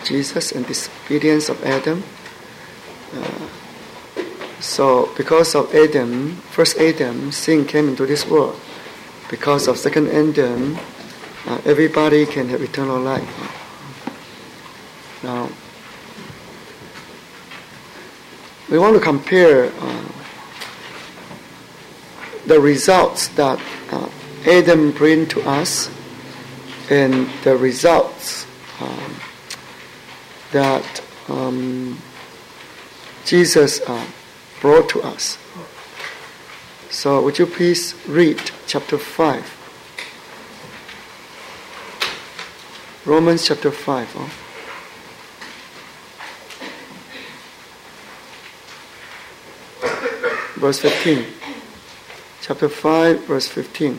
Jesus and disobedience of Adam. So because of Adam, first Adam, sin came into this world. Because of second Adam, everybody can have eternal life. Now, we want to compare the results that Adam bring to us and the results that Jesus brought to us. So would you please read chapter 5. Romans chapter 5. Verse 15. Chapter 5, verse 15.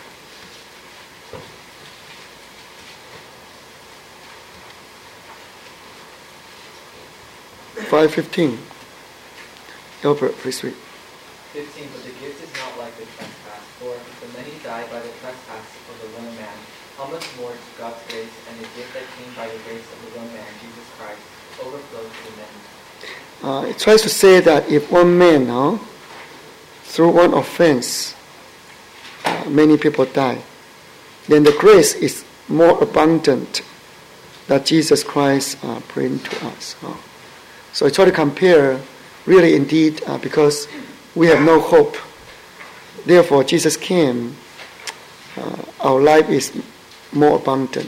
5:15. Albert, please read. 15. But the gift is not like the trespass, for if the many died by the trespass of the one man, how much more God's grace and the gift that came by the grace of the one man, Jesus Christ, overflowed to the many. It tries to say that if one man, through one offense, many people die, then the grace is more abundant that Jesus Christ bring to us. So I try to compare, really indeed, because we have no hope. Therefore, Jesus came. Our life is more abundant.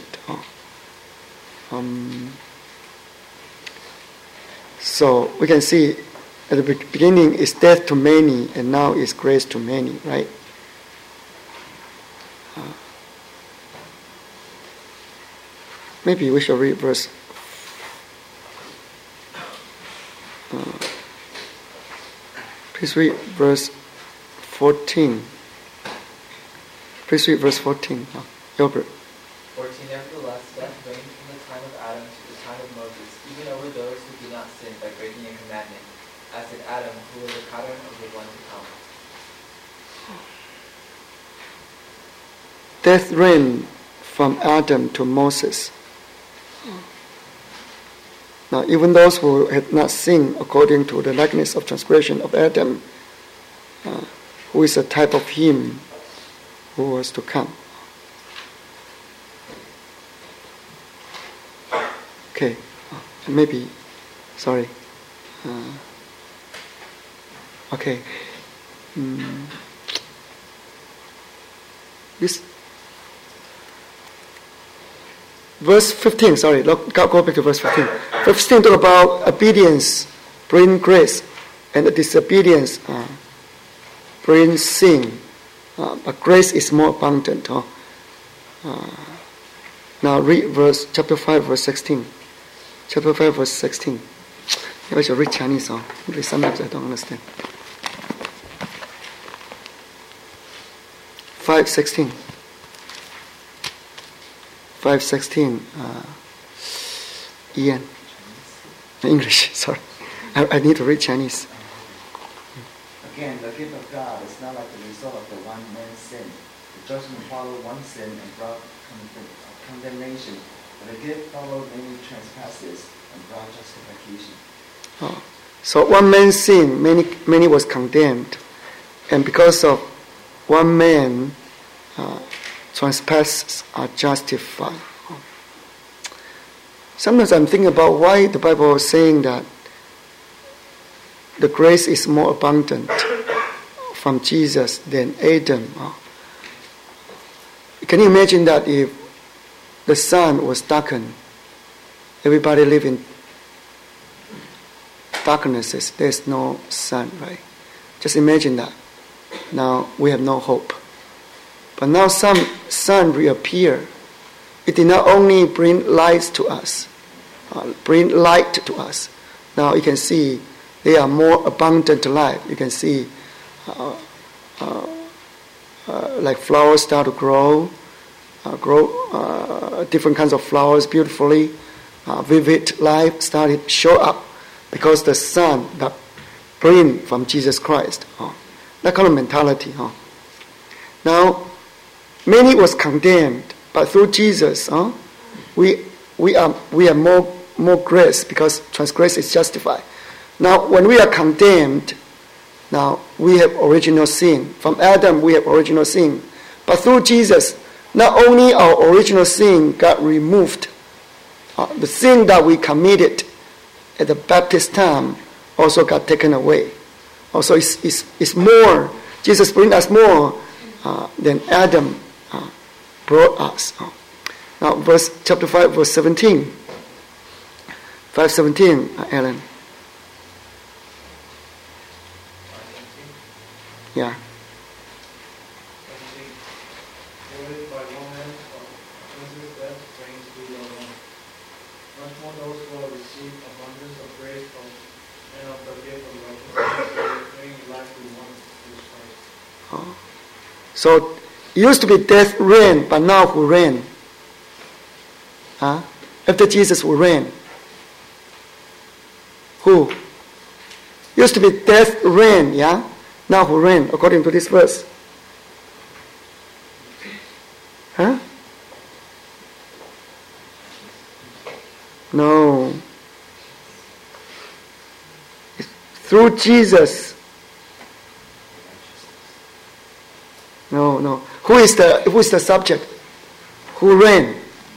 So we can see at the beginning is death to many, and now is grace to many, right? Maybe we shall read verse. Please read verse 14. Please read verse 14. Albert. 14. Nevertheless, death reigned from the time of Adam to the time of Moses, even over those who did not sin by breaking a commandment, as did Adam, who was the pattern of the one to come. Death reigned from Adam to Moses. Now, even those who had not sinned according to the likeness of transgression of Adam, who is a type of him who was to come. Okay, maybe, sorry. Okay. This verse 15, sorry, go back to verse 15. 15 talk about obedience bring grace, and the disobedience bring sin. But grace is more abundant. Now read chapter 5, verse 16. Chapter 5, verse 16. Maybe I should read Chinese. Because sometimes I don't understand. 5:16. 5:16. Ian. English, sorry. I need to read Chinese. Again, the gift of God is not like the result of the one man's sin. The judgment followed one sin and brought condemnation, but the gift followed many trespasses and brought justification. So one man's sin, many was condemned, and because of one man, trespasses are justified. Sometimes I'm thinking about why the Bible is saying that the grace is more abundant from Jesus than Adam. Can you imagine that if the sun was darkened, everybody live in darknesses, there's no sun, right? Just imagine that. Now we have no hope. But now some sun reappear. It did not only bring light to us, Now you can see they are more abundant life. You can see like flowers start to grow different kinds of flowers beautifully. Vivid life started to show up because the sun that bring from Jesus Christ. That kind of mentality. Now, many was condemned, but through Jesus, we are more more grace because transgress is justified. Now, when we are condemned, now we have original sin. From Adam, we have original sin. But through Jesus, not only our original sin got removed, the sin that we committed at the baptist time also got taken away. Also, it's more. Jesus brings us more than Adam brought us. Now, chapter 5, verse 17. 5:17, Alan. Yeah. So it used to be death reign, but now who reign? After Jesus will reign. Who? Used to be death reign, yeah? Now who reign, according to this verse? Huh? No. Through Jesus. No. Who is the subject? Who reign?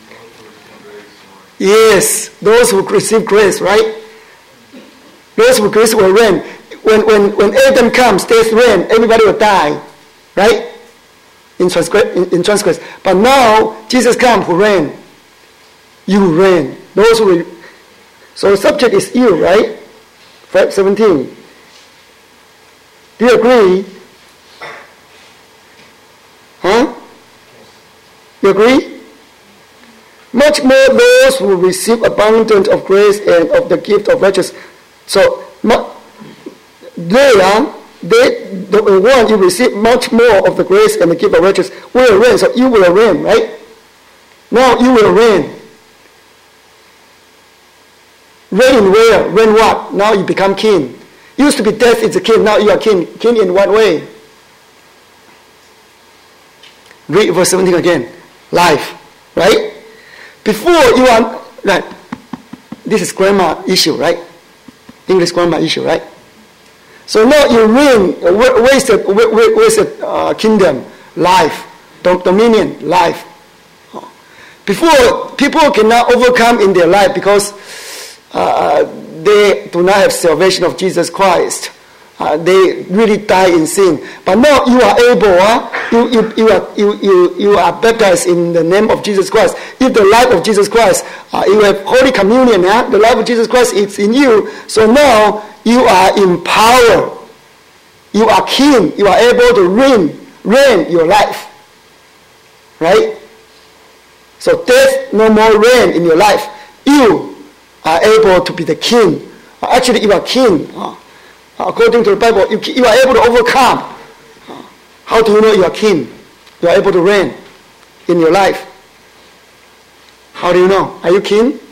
Yes, those who receive grace, right? Those who grace will reign. When Adam comes, death reign, everybody will die, right? In transgress. But now Jesus comes, who reign? You reign. Those who will. So the subject is you, right? 5:17. Do you agree? Huh? You agree? Much more those who receive abundance of grace and of the gift of righteousness. So the one you receive much more of the grace and the gift of righteousness will reign. So you will reign, right? Now you will reign. Reign where? Reign what? Now you become king. Used to be death is a king. Now you are king. King in what way? Read verse 17 again. Life, right? Before you are, right? This is grammar issue, right? English grammar issue, right? So now you reign. Where's the kingdom? Life, dominion, life. Before, people cannot overcome in their life because they do not have salvation of Jesus Christ. They really die in sin. But now you are able. You are baptized in the name of Jesus Christ. If the life of Jesus Christ, you have Holy Communion. The life of Jesus Christ is in you. So now you are in power. You are king. You are able to reign your life. Right? So death no more reign in your life. You are able to be the king. Actually, you are king. According to the Bible, you are able to overcome. How do you know you are king? You are able to reign in your life. How do you know? Are you king?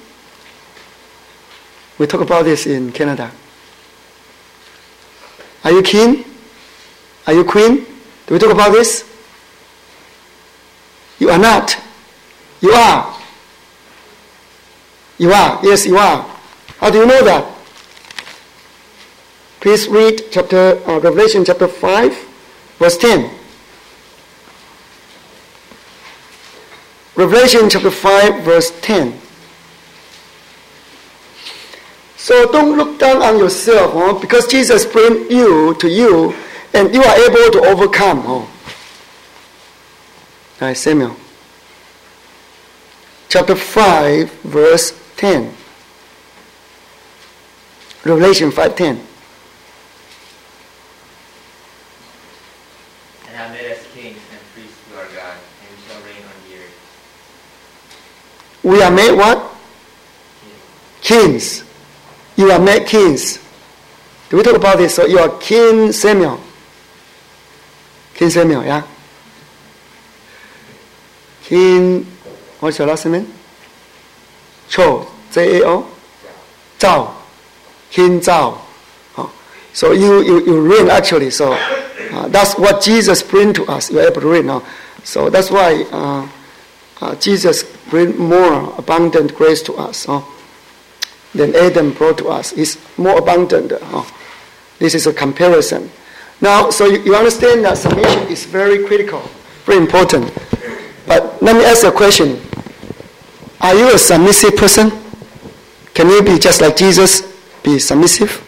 We talk about this in Canada. Are you king? Are you queen? Do we talk about this? You are not. You are. You are. Yes, you are. How do you know that? Please read Revelation chapter 5, verse 10. Revelation chapter 5, verse 10. So don't look down on yourself, because Jesus brought you to you, and you are able to overcome. All right, Samuel. Chapter 5, verse 10. Revelation 5:10. And have made us kings and priests to our God, and we shall reign on the earth. We are made what? Kings. You are made kings. Do we talk about this? So you are King Samuel. King Samuel, yeah? King, what's your last name? Cho, J-A-O? Zhao. King Zhao. So you reign actually. So that's what Jesus bring to us. You are able to reign now. So that's why Jesus bring more abundant grace to us. than Adam brought to us. It's more abundant. This is a comparison. Now, so you understand that submission is very critical, very important. But let me ask you a question. Are you a submissive person? Can you be just like Jesus, be submissive?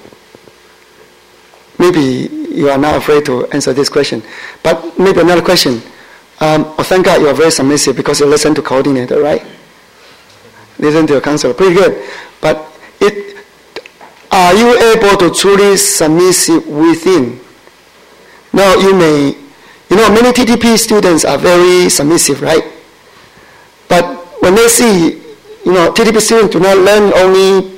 Maybe you are not afraid to answer this question. But maybe another question. Thank God you are very submissive because you listen to coordinator, right? Listen to your counselor. Pretty good. But are you able to truly submissive within? Now many TTP students are very submissive, right? But when they see, TTP students do not learn only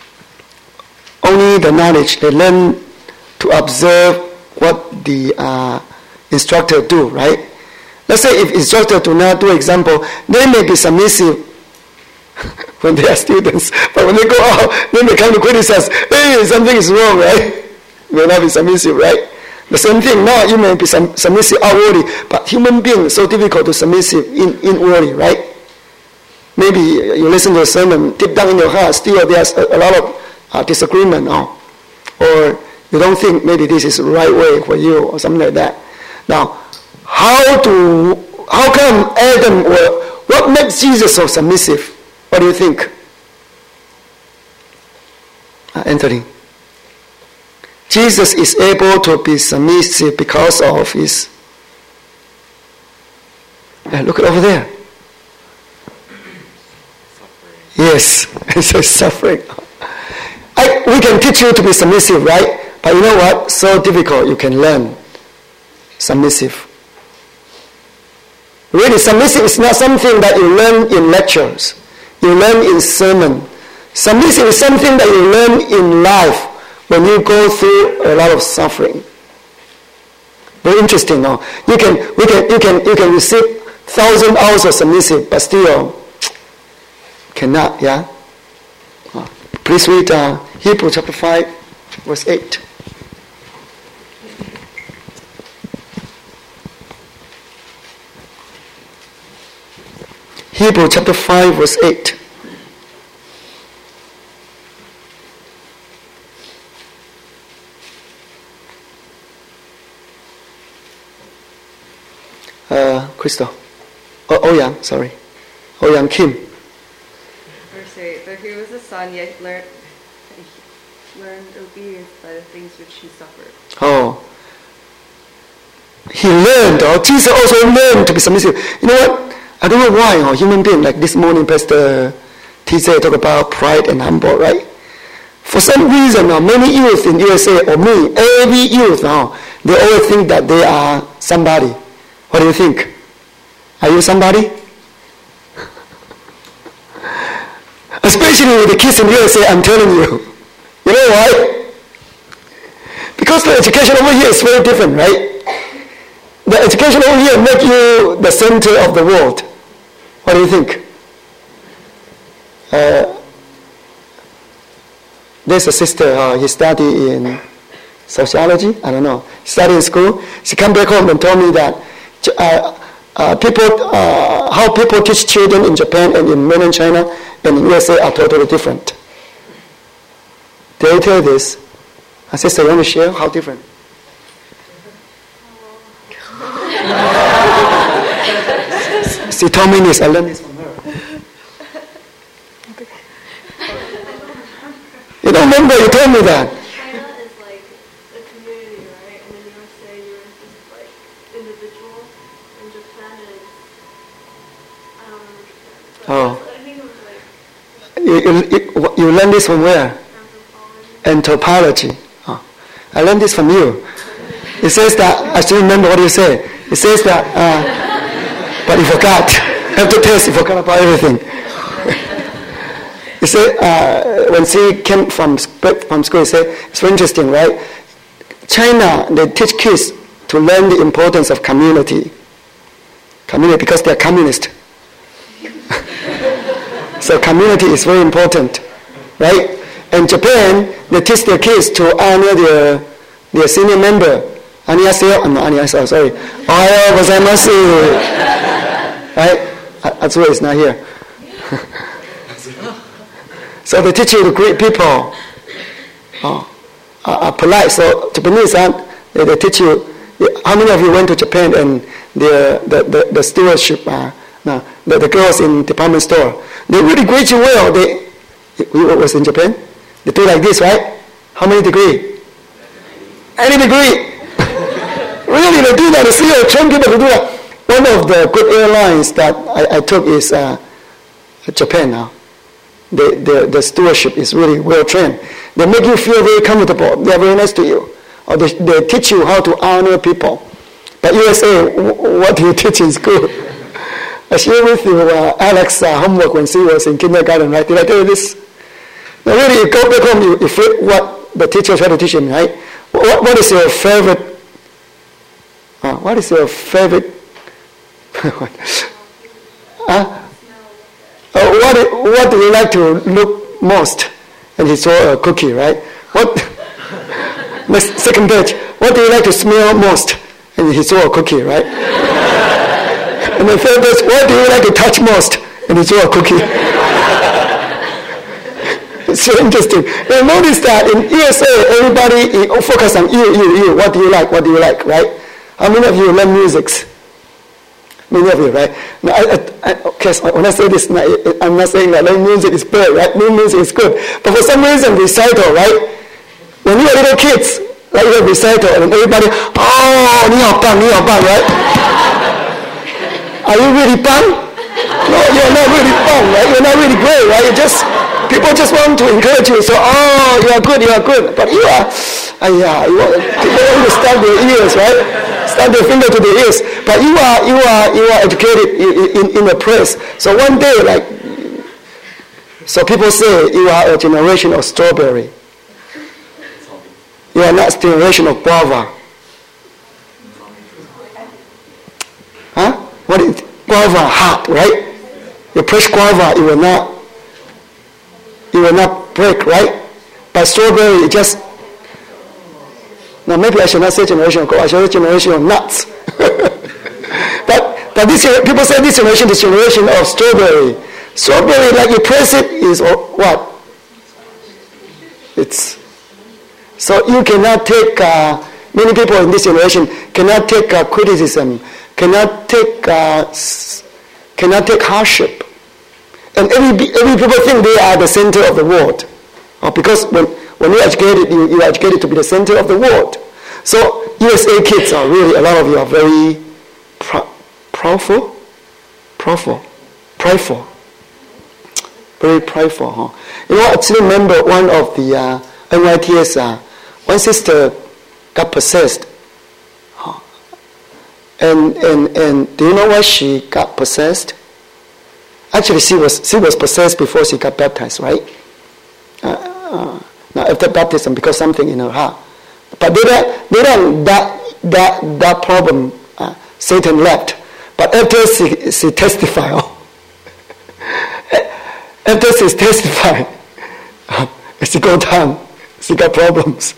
the knowledge. They learn to observe what the instructor do, right? Let's say if instructor do not do example, they may be submissive when they are students, but when they go out, then they come to criticize, hey, something is wrong, right? May not be submissive, right? The same thing, now you may be submissive outwardly, but human beings so difficult to submissive inwardly, right? Maybe you listen to a sermon, deep down in your heart, still there's a lot of disagreement, or you don't think maybe this is the right way for you, or something like that. Now, how come Adam, what makes Jesus so submissive? What do you think? Anthony. Jesus is able to be submissive because of his... look over there. Suffering. Yes, it's suffering. We can teach you to be submissive, right? But you know what? So difficult you can learn submissive. Really, submissive is not something that you learn in lectures. You learn in sermon. Submissive is something that you learn in life when you go through a lot of suffering. Very interesting, no? You can receive 1,000 hours of submissive, but still cannot, yeah? Please read Hebrews chapter 5, verse 8. Hebrews chapter 5, verse 8. Crystal. Ouyang, sorry. Ouyang Kim. Verse 8. Though he was a son, yet learned obedience by the things which he suffered. He learned, Jesus also learned to be submissive. You know what? I don't know why, human being, like this morning, Pastor TJ talked about pride and humble, right? For some reason, many youth in USA, or me, every youth now, they always think that they are somebody. What do you think? Are you somebody? Especially with the kids in USA, I'm telling you. You know why? Because the education over here is very different, right? The education over here makes you the center of the world. What do you think? There's a sister, he studied in sociology, I don't know. Studied in school. She came back home and told me that how people teach children in Japan and in mainland China and in USA are totally different. Did I tell you this? Sister, you want to share how different? She told me this. I learned this from her. You don't remember? You told me that. China is like a community, right? And in USA, you're just like individual. And Japan is, I don't remember Japan. But I think it was like You learned this from where? anthropology. Anthropology. I learned this from you. It says that, I still remember what you said. It says that, but you forgot. After test, you forgot about everything. He said, when she came from school, he said, it's very interesting, right? China, they teach kids to learn the importance of community. Community, because they're communist. So community is very important, right? In Japan, they teach their kids to honor their senior member. Annyeonghaseyo, sorry. Ohayou gozaimasu. Right? Atsue is not here. So they teach you to greet people. Are polite. So Japanese, they teach you. How many of you went to Japan and the stewardship, the girls in department store, they really greet you well. We was in Japan. They do like this, right? How many degree? Any degree. Really, they do that. They see train people to do that. One of the good airlines that I took is Japan now. The stewardship is really well trained. They make you feel very comfortable. They are very nice to you. Or they teach you how to honor people. But USA, what do you teach in school? I shared with you Alex's homework when she was in kindergarten, right? Did I tell you this? Now really, you go back home, you flip what the teacher tried to teach him, right? What is your favorite? What is your favorite? What do you like to look most? And he saw a cookie, right? Next, second page. What do you like to smell most? And he saw a cookie, right? And the third page. What do you like to touch most? And he saw a cookie. It's so interesting. Now notice that in USA, everybody focus on you. What do you like? What do you like, right? How many of you learn music? Many of you, right? Now, when I say this, I'm not saying that learning music is bad, right? Learning music is good. But for some reason, recital, right? When you were little kids, like you recital, and everybody, oh, 你好棒, right? Are you really bang? No, you're not really bang, right? You're not really great, right? People just want to encourage you. So, oh, you are good. But you are, you want to stab their ears, right? Stab their finger to their ears. But you are educated in the press. So one day, so people say you are a generation of strawberry. You are not a generation of guava. Huh? What is guava? Hot, right? You press guava, it will not break, right? But strawberry, it just. Now maybe I should not say generation of guava. I should say generation of nuts. But this people say this generation is generation of strawberry. Strawberry, like you press it, is what? It's. So you cannot take, many people in this generation cannot take criticism, cannot take hardship. And every people think they are the center of the world. Because when you're educated, you're educated to be the center of the world. So USA kids are really, a lot of you are very prideful. Very prideful, huh? You know, I still remember one of the NYTS, one sister got possessed. And do you know why she got possessed? Actually, she was possessed before she got baptized, right? Now after baptism, because something in her heart. But later that problem, Satan left. But after she testified, she got down. She got problems.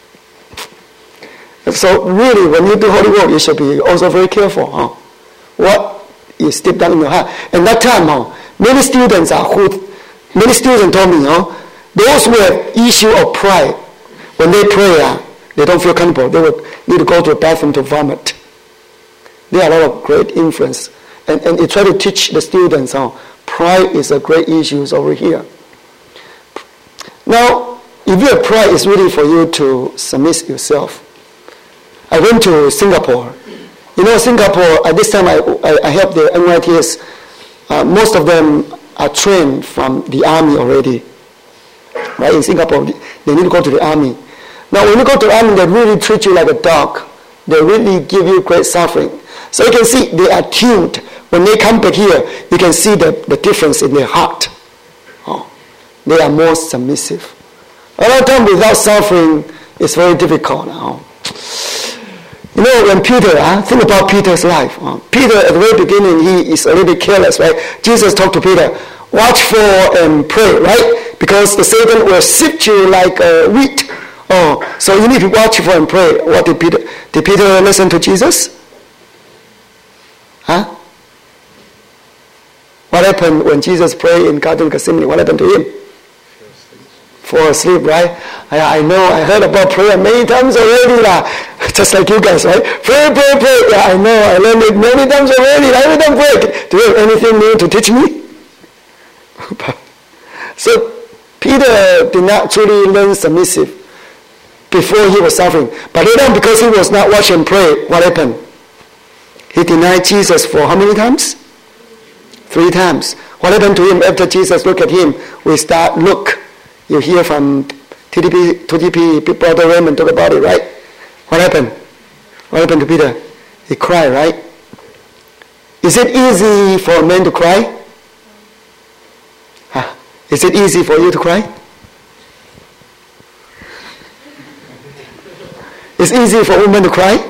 So really, when you do holy work, you should be also very careful. What is deep down in your heart. And that time, many students told me, those who have issue of pride, when they pray, they don't feel comfortable. They will need to go to the bathroom to vomit. There are a lot of great influence. And you try to teach the students, pride is a great issue over here. Now, if you have pride, it's really for you to submit yourself. I went to Singapore. You know, Singapore, at this time I helped the NYTS. Most of them are trained from the army already. Right? In Singapore, they need to go to the army. Now, when you go to the army, they really treat you like a dog. They really give you great suffering. So you can see they are tuned. When they come back here, you can see the difference in their heart. They are more submissive. A lot of time without suffering, it's very difficult now. You know, when Peter, think about Peter's life. Peter, at the very beginning, he is a little bit careless, right? Jesus talked to Peter, watch for and pray, right? Because the Satan will sift you like wheat. So you need to watch for and pray. What did Peter listen to Jesus? What happened when Jesus prayed in Garden of Gethsemane? What happened to him? fall asleep, right? I know, I heard about prayer many times already, just like you guys, right? Pray. Yeah, I know, I learned it many times already. Every time pray. Do you have anything new to teach me? So Peter did not truly learn submissive before he was suffering. But later on, because he was not watch and pray, what happened? He denied Jesus for how many times? 3 times. What happened to him after Jesus looked at him? We start look. You hear from TDP, Brother Raymond talk about it, right? What happened? What happened to Peter? He cried, right? Is it easy for a man to cry? Is it easy for you to cry? It's easy for women to cry?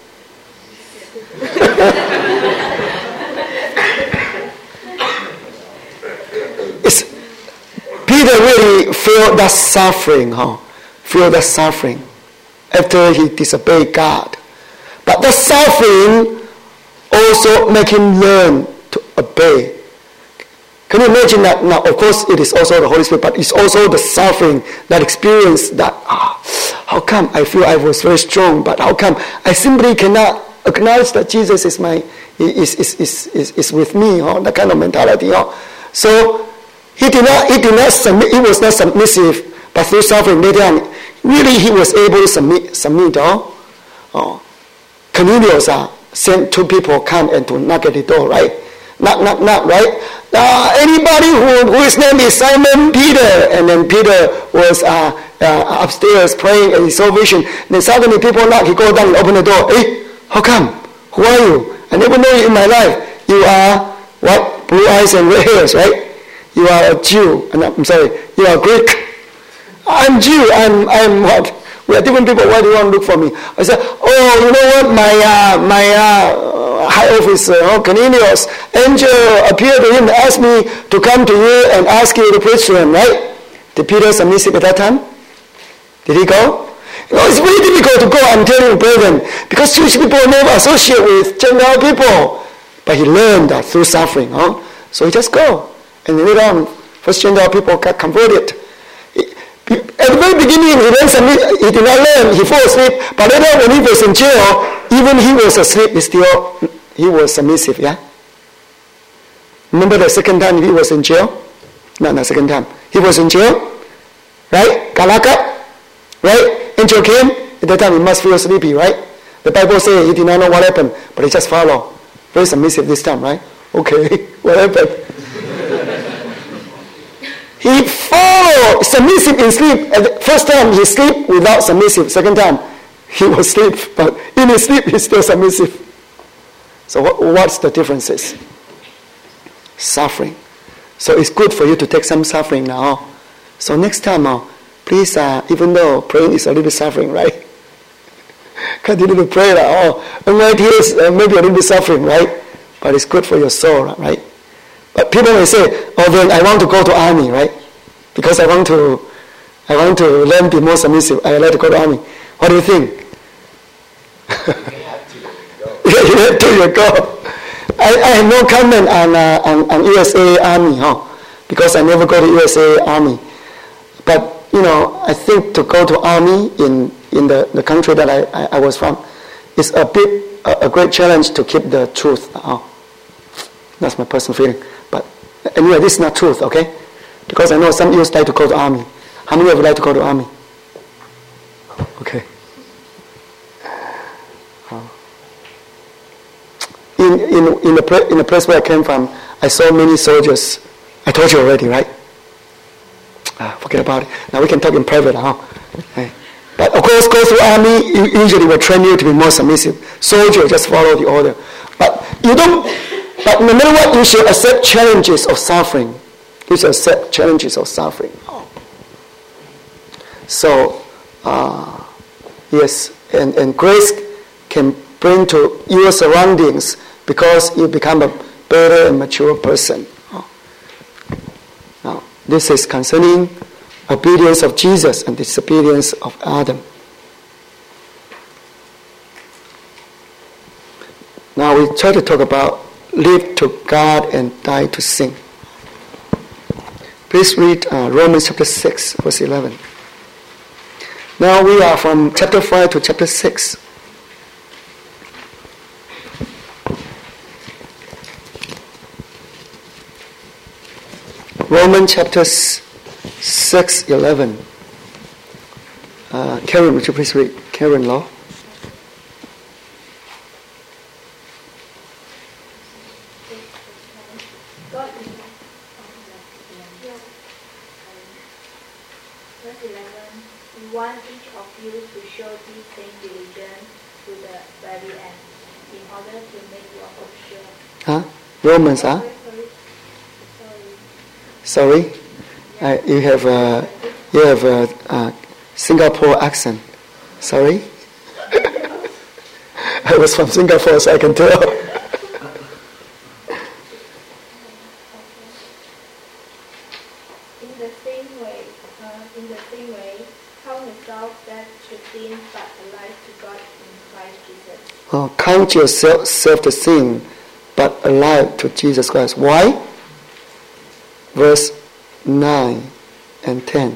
Peter really felt that suffering, feel that suffering after he disobeyed God. But the suffering also make him learn to obey. Can you imagine that? Now, of course, it is also the Holy Spirit, but it's also the suffering, that experience that, how come I feel I was very strong, but how come I simply cannot acknowledge that Jesus is with me, that kind of mentality. So he did not submit, he was not submissive, but through suffering later on, really he was able to submit. Cornelius sent 2 people come and to knock at the door, right? Knock, right? Anybody whose name is Simon Peter, and then Peter was upstairs praying and he saw vision. Then suddenly people knock, he goes down and open the door. Hey, how come? Who are you? I never know you in my life. You are what? Blue eyes and red hairs, right? You are a Jew. I'm sorry, you are Greek. I'm Jew. I'm what? We are different people. Why do you want to look for me? I said, oh, you know what? My high officer, Cornelius, angel appeared to him and asked me to come to you and ask you to preach to him, right? Did Peter submissive at that time? Did he go? It's very difficult to go, I'm telling you, brethren, because Jewish people never associate with Gentile people. But he learned that through suffering, so he just go. And later on, first Gentile people got converted. At the very beginning, he did not learn, he fell asleep. But later when he was in jail, even he was asleep, he was submissive, yeah? Remember the second time he was in jail? No, not second time. He was in jail, right? Got locked up, right? Angel came, at that time he must feel sleepy, right? The Bible says he did not know what happened, but he just followed. Very submissive this time, right? Okay, what happened? He followed submissive in sleep. At the first time he sleep without submissive. Second time he was asleep, but in his sleep he's still submissive. So what's the differences? Suffering. So it's good for you to take some suffering now. So next time, please, even though praying is a little suffering, right? Continue to pray. Maybe a little bit suffering, right? But it's good for your soul, right? But people may say, then I want to go to army, right? Because I want to learn to be more submissive. I like to go to army. What do you think? You have to go. I have no comment on USA Army, because I never go to USA Army. But I think to go to army in the country that I was from is a great challenge to keep the truth. That's my personal feeling. But anyway, this is not truth, okay? Because I know some of you like to go to army. How many of you like to go to army? Okay. In the place where I came from, I saw many soldiers. I told you already, right? Forget about it. Now we can talk in private, Okay. But of course, go through army, usually will train you to be more submissive. Soldier, just follow the order. But no matter what, you should accept challenges of suffering. You should accept challenges of suffering. So, yes, and grace can bring to your surroundings because you become a better and mature person. Now, this is concerning obedience of Jesus and disobedience of Adam. Now we try to talk about live to God and die to sin. Please read Romans chapter 6, verse 11. Now we are from chapter 5 to chapter 6. Romans chapter 6, 11. Karen, would you please read? Karen Law. Verse 11, we want each of you to show this same diligence to the very end, in order to make your hope sure. Huh? Romans, huh? Sorry? You have a Singapore accent. Sorry? I was from Singapore, so I can tell. In the same way, count yourself dead to sin, but alive to God in Christ Jesus. Count yourself to sin, but alive to Jesus Christ. Why? Verse 9 and 10.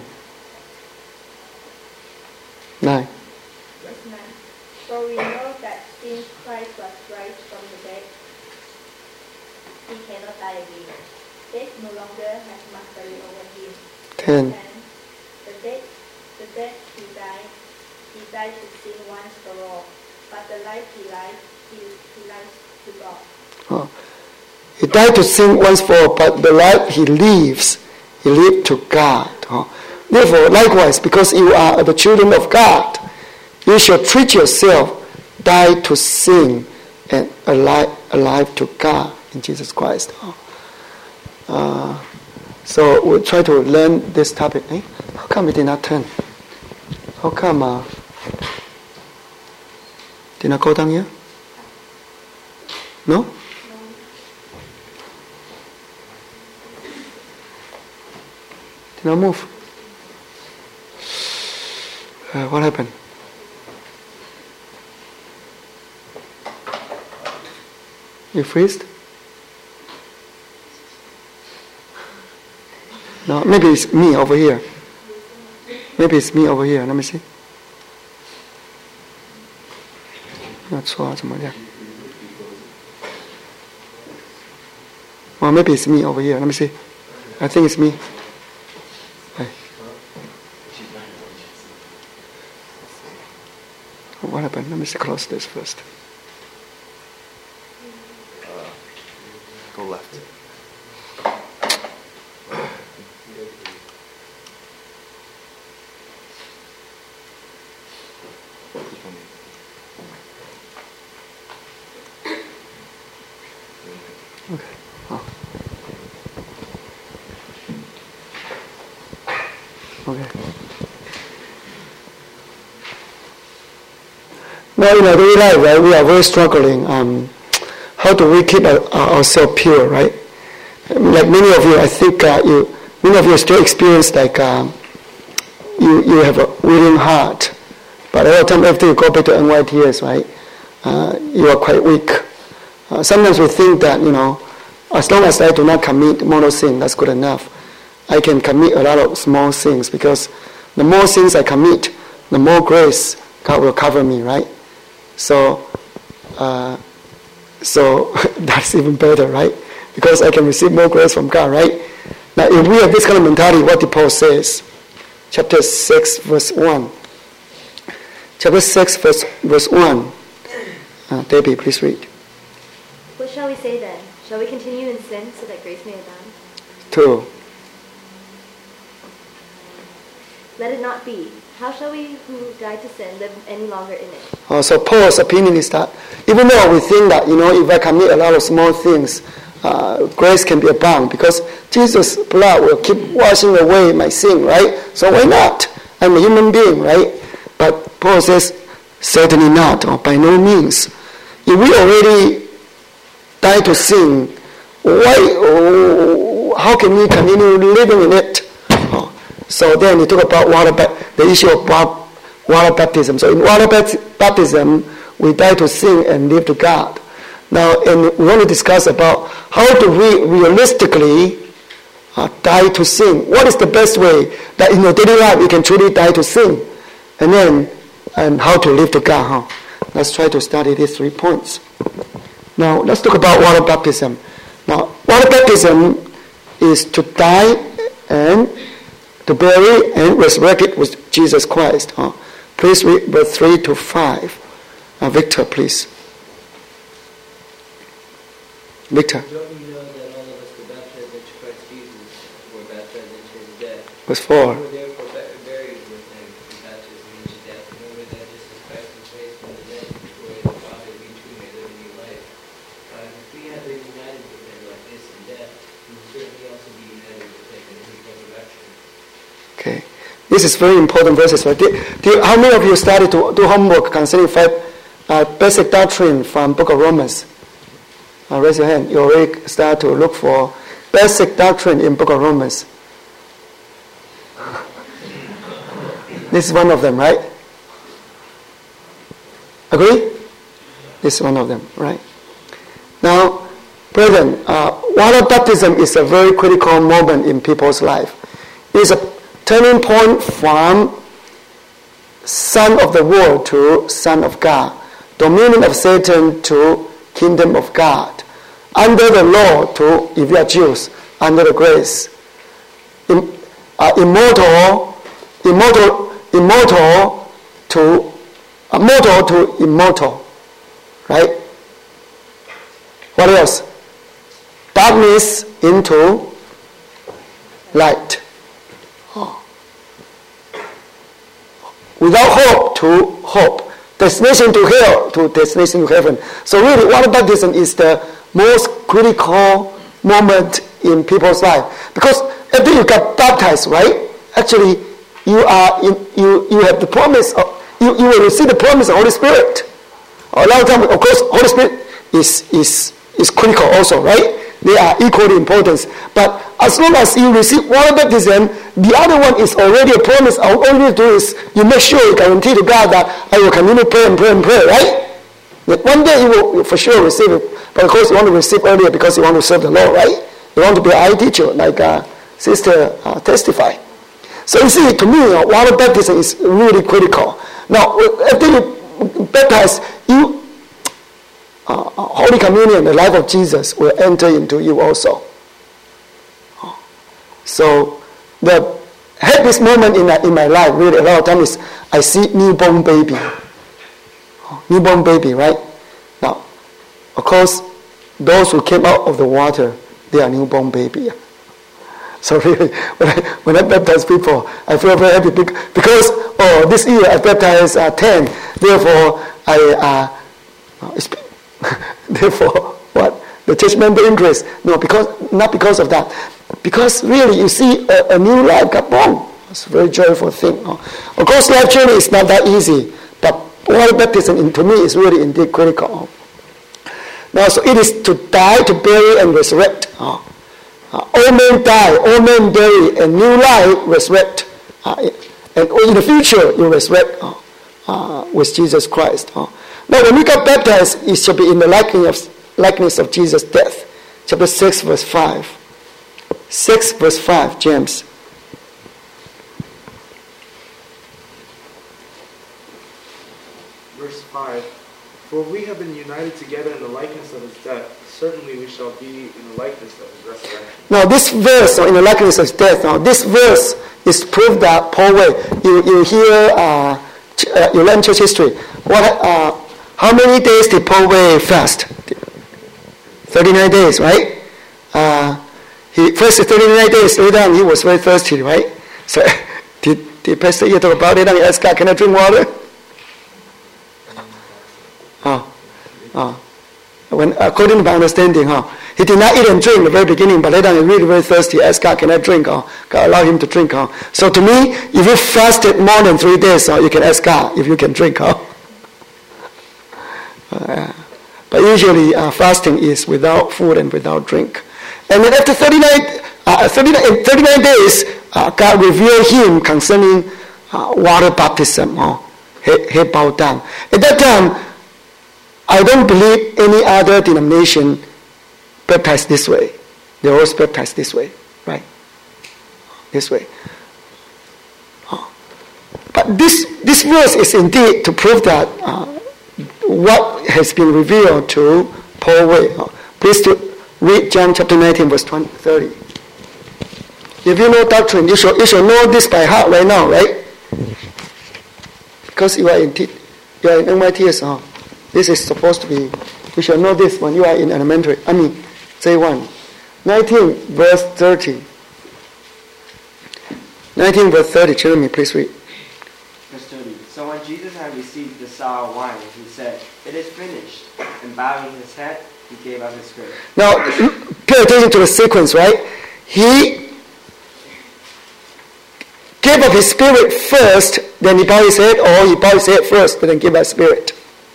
9. Verse 9. For we know that since Christ was raised from the dead, he cannot die again. Death no longer has mastery over him. 10. The death he died to sin once for all. But the life he lives to God. He died to sin once for all, but the life he lived to God. Therefore, likewise, because you are the children of God, you shall treat yourself, die to sin, and alive to God in Jesus Christ. So we'll try to learn this topic. How come it did not turn? How come did not go down here? No? Did not move. What happened? You freezed? No, maybe it's me over here. Maybe it's me over here. Let me see. Not sure. Well, maybe it's me over here. Let me see. I think it's me. Hey. What happened? Let me see. Close this first. Go left. Okay. Okay. Now in our daily life, right, we are very struggling. How do we keep ourselves pure, right? Like many of you, I think many of you still experience like you have a willing heart, but every time after you go back to NYTS, right, you are quite weak. Sometimes we think that, as long as I do not commit mortal sin, that's good enough. I can commit a lot of small sins, because the more sins I commit, the more grace God will cover me, right? So that's even better, right? Because I can receive more grace from God, right? Now, if we have this kind of mentality, what the Paul says, chapter 6, verse 1. Chapter 6, verse 1. Debbie, please read. What shall we say then? Shall we continue in sin so that grace may abound? 2. Let it not be. How shall we who died to sin live any longer in it? So Paul's opinion is that even though we think that, if I commit a lot of small things, grace can be abound, because Jesus' blood will keep washing away my sin, right? So why not? I'm a human being, right? But Paul says, certainly not, or by no means. If we already died to sin, how can we continue living in it? So then he talk about the issue of water baptism. So in water baptism, we die to sin and live to God. Now, and we want to discuss about how do we realistically die to sin. What is the best way that in your daily life you can truly die to sin? And how to live to God, Let's try to study these 3 points. Now, let's talk about water baptism. Now, water baptism is to die and to bury and resurrect with Jesus Christ. Please read verse 3 to 5. Victor, please. Victor. Don't you know that all of us were baptized into Christ Jesus were baptized into his death? Verse 4. We were therefore buried with him in baptism into death, in order that just as Christ was raised from the dead before the Father, we too may live a new life. If we have been united with him like this in death, we will certainly also be united with him in his resurrection. Okay. This is very important verses, right? How many of you started to do homework concerning 5 basic doctrine from Book of Romans? Raise your hand. You already start to look for basic doctrine in Book of Romans. This is one of them, right? Agree? This is one of them, right? Now, brethren, water baptism is a very critical moment in people's life. It is a turning point from son of the world to son of God, dominion of Satan to kingdom of God, under the law to, if you are Jews, under the grace, immortal to immortal, right? What else? Darkness into light. Without hope to hope. Destination to hell to destination to heaven. So really, water baptism is the most critical moment in people's life. Because after you got baptized, right? Actually, you have the promise of, you will receive the promise of Holy Spirit. A lot of times, of course, Holy Spirit is critical also, right? They are equally important. But as long as you receive water baptism, the other one is already a promise. All you need to do is you make sure you guarantee to God that I will continue pray and pray and pray, right? That one day you will for sure receive it. But of course you want to receive earlier because you want to serve the Lord, right? You want to be an eye teacher, like Sister testified. So you see, to me, water baptism is really critical. Now, after you baptize, Holy Communion, the life of Jesus, will enter into you also. So, the happiest moment in my life, really, a lot of times, is I see newborn baby. Newborn baby, right? Now, of course, those who came out of the water, they are newborn baby. So really, when I baptize people, I feel very happy because this year I baptized 10. Therefore, therefore, what? The church member increase? No, not because of that. Because really, you see a new life got born. It's a very joyful thing. Of course, life journey is not that easy, but water baptism to me is really indeed critical. Now, so it is to die, to bury, and resurrect. All men die, all men bury, and new life resurrect. And in the future, you resurrect with Jesus Christ. Now, when we got baptized, it shall be in the likeness of Jesus' death. Chapter 6, verse 5. 6, verse 5, James. Verse 5. For we have been united together in the likeness of his death, certainly we shall be in the likeness of his resurrection. Now this verse, in the likeness of his death, now this verse is proof that Paul way. You hear, you learn church history. How many days did Paul way fast? 39 days, right? First 39 days, later on he was very thirsty, right? So did Pastor Ian talk about it and he asked God, can I drink water? When according to my understanding, he did not eat and drink in the very beginning, but later on he really very thirsty. Asked God, can I drink? God allowed him to drink. So to me, if you fasted more than 3 days, you can ask God if you can drink. But usually fasting is without food and without drink. And then after 39 days, God revealed him concerning water baptism. He bowed down. At that time, I don't believe any other denomination baptized this way. They always baptized this way, right? This way. But this verse is indeed to prove that what has been revealed to Paul Way. Please to read John chapter 19, verse 30. If you know doctrine, you should know this by heart right now, right? Because you are in MITS. This is supposed to be, you should know this when you are in elementary. J1. 19 verse 30. 19 verse 30. Jeremy, please read. Verse 30. So when Jesus had received the sour wine, he said, "It is finished." And bowing his head, he gave up his spirit. Now, pay attention to the sequence, right? He gave up his spirit first, then he bowed his head, or he bowed his head first, then give up spirit.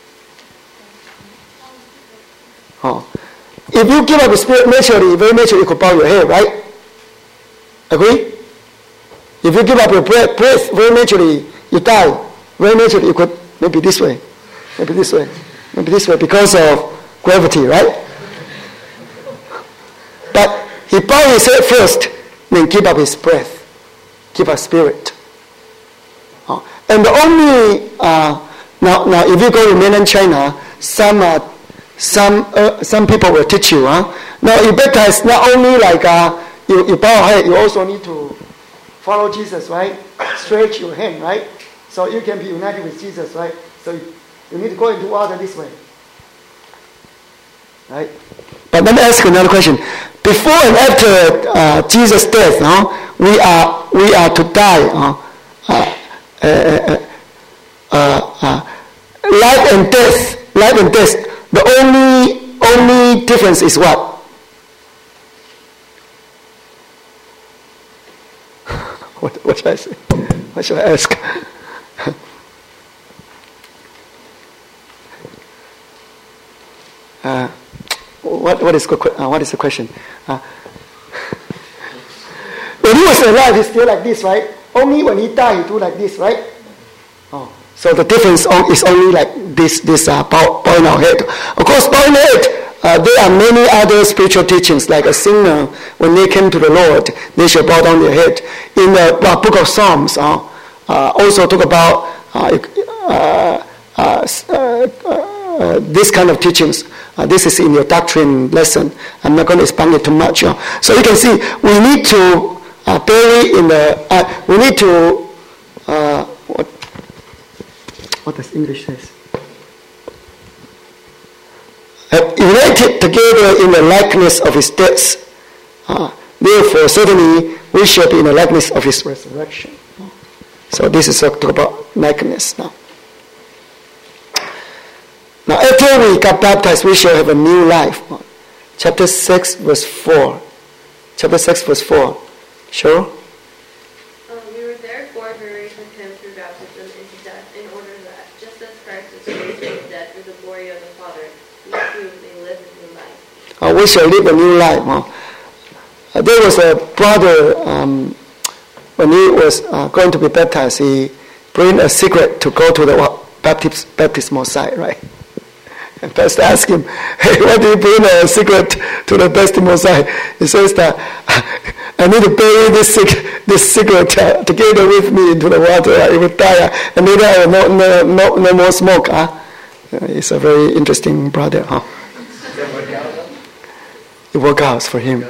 If you give up your spirit naturally, very naturally you could bow your head, right? Agree? If you give up your breath very naturally, you die. Very naturally you could maybe this way, maybe this way, maybe this way because of gravity, right? But he bowed his head first, then give up his breath, give up spirit. And the only now if you go to mainland China, some people will teach you. Now you baptize not only like you bow your head, you also need to follow Jesus, right? Stretch your hand, right? So you can be united with Jesus, right? So you need to go into water this way, right? But let me ask you another question. Before and after Jesus' death, we are to die. Life and death. The only difference is what? What should I say? What should I ask? What is the question? When he was alive, he's still like this, right? Only when he died, he do like this, right? So the difference is only like this bowing our head. Of course, bowing head, there are many other spiritual teachings, like a singer, when they came to the Lord, they should bow down their head. In the book of Psalms, also talk about this kind of teachings. This is in your doctrine lesson. I'm not going to expand it too much. So you can see, we need to bury in the, we need to, what does English say? United together in the likeness of his death. Therefore, certainly, we shall be in the likeness of his resurrection. So this is talk about likeness now. Now, after we got baptized, we shall have a new life. Chapter 6, verse 4. Chapter 6, verse 4. Sure? We were therefore buried with him through baptism into death, in order that, just as Christ was raised from the dead through the glory of the Father, we too may live a new life. We shall live a new life. There was a brother, when he was going to be baptized, he bring a cigarette to go to the baptismal site, right? And pastor asked him, "Hey, why do you bring a cigarette to the baptismal site?" He says that, "I need to bury this cigarette together with me into the water. It will die, and later I will no more smoke." He's a very interesting brother. It worked out for him.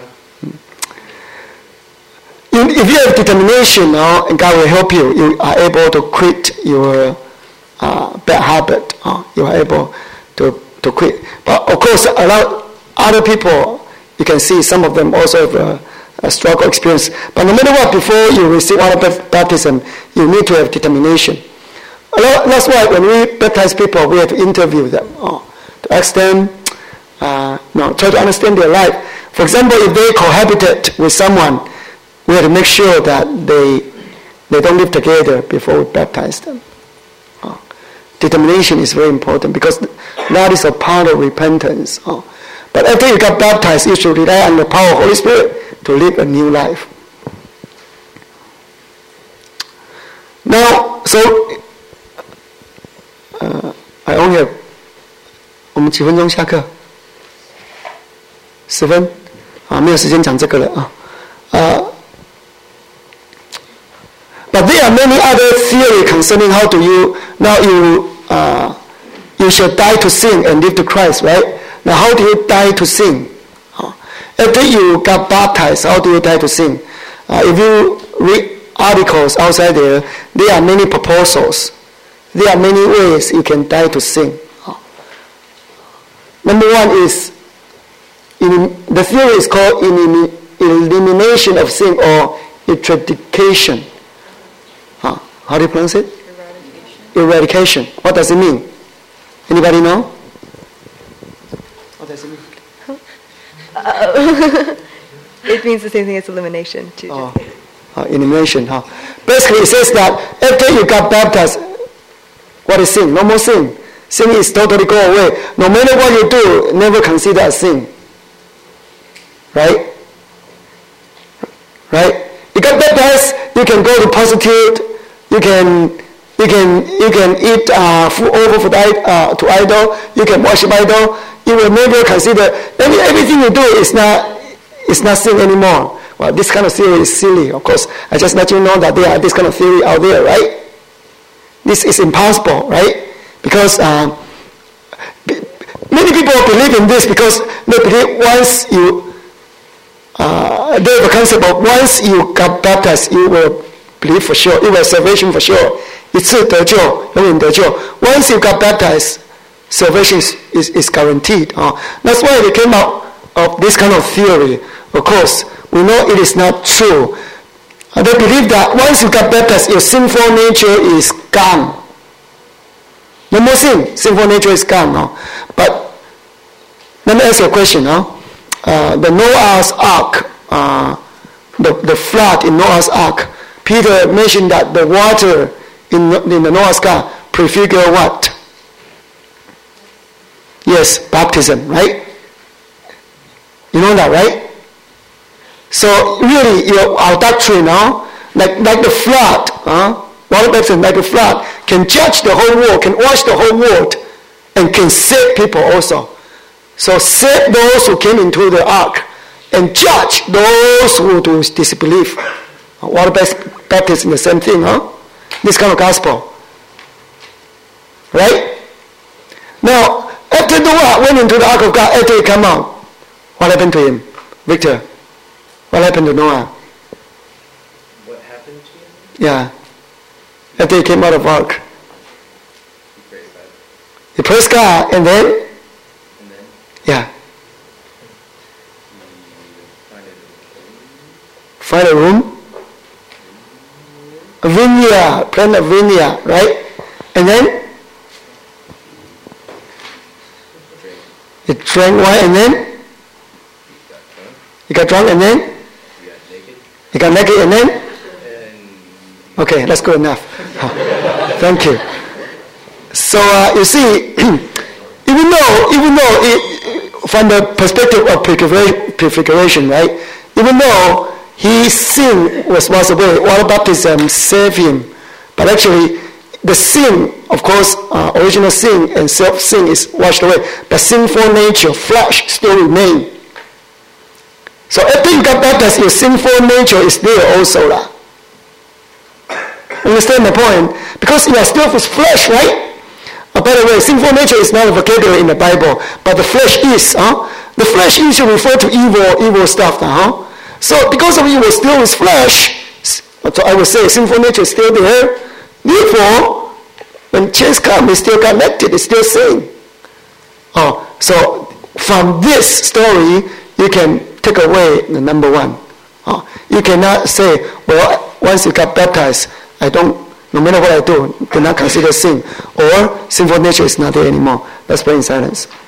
If you have determination, and God will help you, you are able to quit your bad habit. You are able to quit. But of course, a lot other people, you can see some of them also have a struggle experience. But no matter what, before you receive water baptism, you need to have determination. That's why when we baptize people, we have to interview them, to ask them, try to understand their life. For example, if they cohabited with someone, we have to make sure that they don't live together before we baptize them. Determination is very important because that is a part of repentance. But after you got baptized, you should rely on the power of the Holy Spirit to live a new life. Now, so I only have 我们几分钟下课？10分？没有时间讲这个了啊。 are many other theories concerning how do you, now you shall die to sin and live to Christ, right? Now how do you die to sin? After you got baptized, how do you die to sin? If you read articles outside there are many proposals. There are many ways you can die to sin. Number one is, the theory is called elimination of sin or eradication. How do you pronounce it? Eradication. What does it mean? Anybody know? What does it mean? It means the same thing as elimination. Elimination. Basically, it says that after you got baptized, what is sin? No more sin. Sin is totally go away. No matter what you do, never consider a sin. Right? Right? You got baptized, you can go to prostitute, you can eat food over to idol, you can worship idol. You will never consider everything you do is not sin anymore. Well, this kind of theory is silly. Of course, I just let you know that there are this kind of theory out there, right? This is impossible, right? Because many people believe in this because they believe once you they have a concept of once you got baptized, you will believe for sure, you will salvation for sure. 一次得救，永远得救。Once you got baptized, salvation is guaranteed. That's why they came out of this kind of theory. Of course, we know it is not true. They believe that once you got baptized, your sinful nature is gone. No more sin. Sinful nature is gone. But let me ask you a question. The Noah's Ark, the flood in Noah's Ark, Peter mentioned that the water in the Noah's Ark prefigure what? Yes, baptism, right? You know that, right? So really, our doctrine now, like the flood, water baptism, like the flood, can judge the whole world, can wash the whole world, and can save people also. So save those who came into the ark, and judge those who do disbelief. Water baptism, the same thing, This kind of gospel, right? Now, after Noah went into the ark of God, after he came out, what happened to him, Victor? What happened to Noah? What happened to him? Yeah. After he came out of the ark. He praised God, and then? Yeah. Find a room? A vineyard, plant a vineyard, right? And then? He drank wine, and then? He got drunk, and then? He got naked, and then? Okay, that's good enough. Thank you. So you see, even though from the perspective of purification, right? Even though his sin was washed away, water baptism saved him, but actually the sin, of course, original sin and self-sin is washed away, but sinful nature, flesh, still remain. So after you got baptized, your sinful nature is there also. Understand my point? Because you are still with flesh, right? By the way, sinful nature is not a vocabulary in the Bible, but the flesh is. The flesh usually refer to evil stuff. So because of you were still with flesh, so I would say sinful nature is still there. Therefore, when chance comes, it's still connected, it's still sin. So from this story, you can take away the number one. You cannot say, well, once you got baptized, no matter what I do not consider sin, or sinful nature is not there anymore. Let's pray in silence.